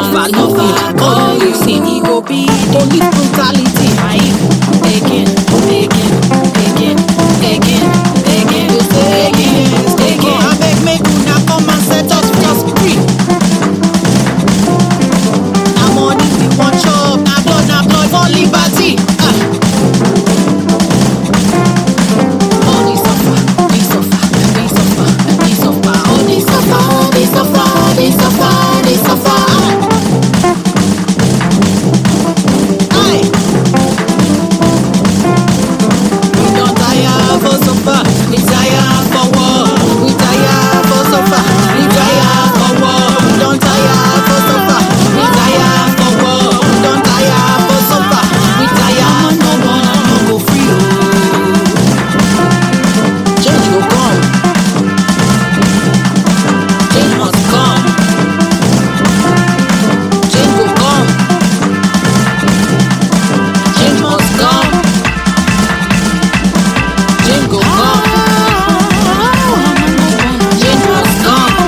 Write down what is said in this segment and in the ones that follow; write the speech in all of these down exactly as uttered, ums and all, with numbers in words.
suffer nothing. All you see, he go be police brutality. Aye. Again, again, again, again, again, again, again. I beg make una come and set us just free. Na money we want chop, na blood, na blood for liberty. Ah. All they suffer, they suffer, they suffer, they suffer. All they suffer, they suffer, they suffer, they suffer. Aye. We don't tire for suffer, we tire for war. We tire for suffer, we tire for war. We don't tire for suffer, we tire for war. We don't tire for suffer, we tire no more, no go free. Change go come, change must come, change go come, change must come, change go come, change must come,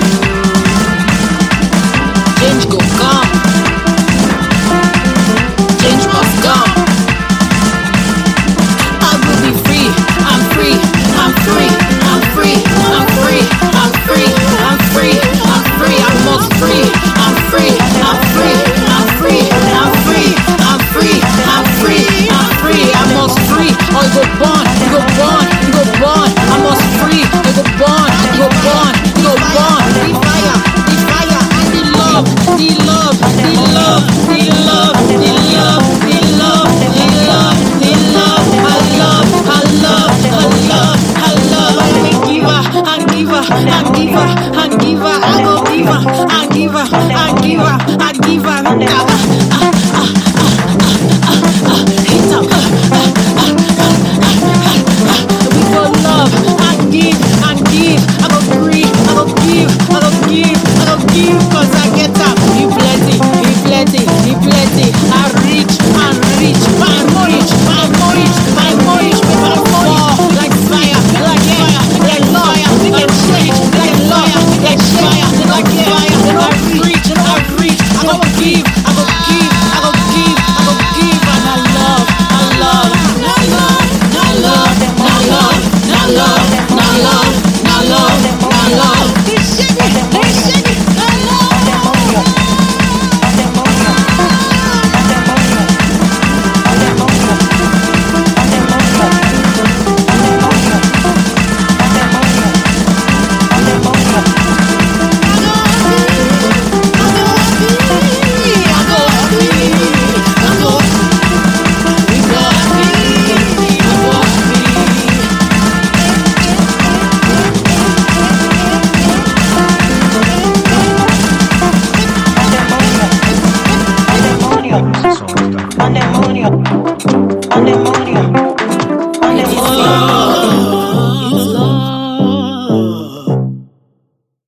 change go come, change must come. I will be free, I'm free, I'm free, I'm free, I'm free, I'm free, I'm free, I'm free, I must free, I'm free, I'm free, I'm free, I'm free, I'm free, I'm free, I'm free, I must free, or you go born, you go born, you go born, I must free, you go born, you go born, you go born, the fire, the fire, and the love, the love, the love, the love, the love, the love, the love, the love, I love, I love, I love, I love, I give her, I give her, I give her, I give her, I go give her, I give her, I give her, I give her, ah, ah, ah, ah, ah, ah, hit up, ah, ah, ah, ah, ah, ah, we go love, I give, I give, I go free, I go give, I go give, I go give, cause I get up, you plenty, you plenty, you plenty, I reach, I reach, I'm rich, I'm rich, I'm rich, I'm more, like fire, like fire, like fire, like change, like fire, like fire, like fire, I reach, I reach, I go give, I go give, I go give, I go give, and I love, I love, I love, I love, I love, I love, I love, I love, I love, they shake it, they shake it, I love. Pandemonio.